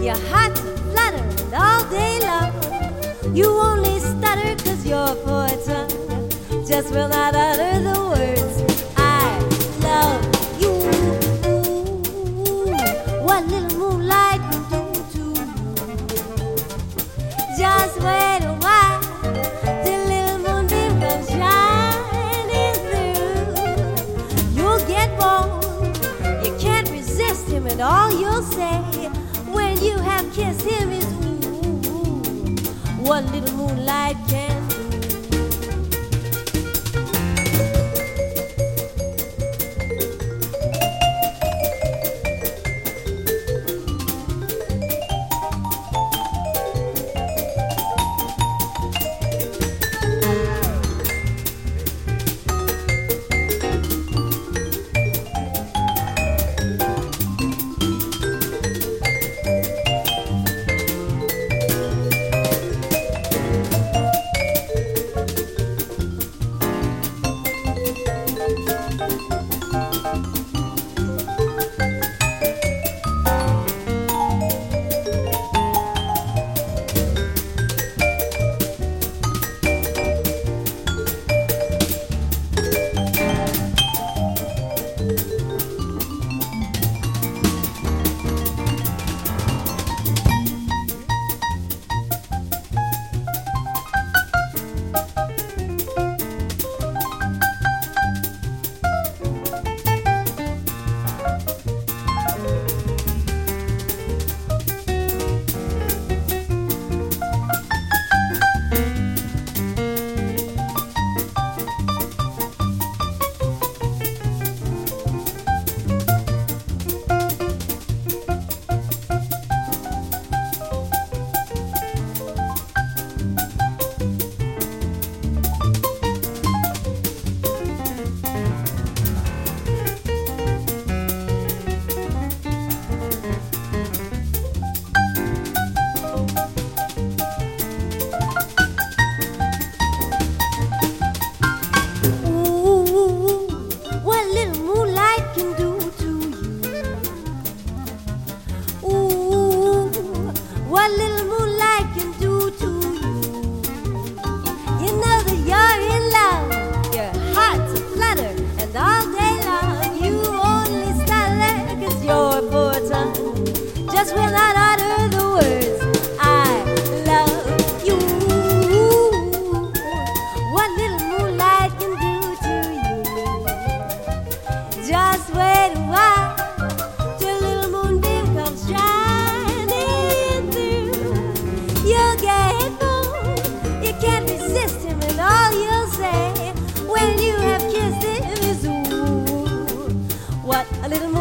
Your heart's fluttering all day long. You only stutter 'cause your poor tongue just will not utter the words I love you. What little moonlight can do to you. Just wait a while till little moonbeam comes shining through. You'll get warm, you can't resist him, and all you'll say when you have kissed him is ooh, what little moonlight can do. What little moonlight can do to you. You know that you're in love, your heart's a flutter, and all day long you only stutter 'cause your poor tongue just will not utter the words I love you. What little moonlight can do to you. Just wait a while till little moonbeam comes shining through. You'll get bored, you can't resist him, and all you'll say when you have kissed him is ooh, what a little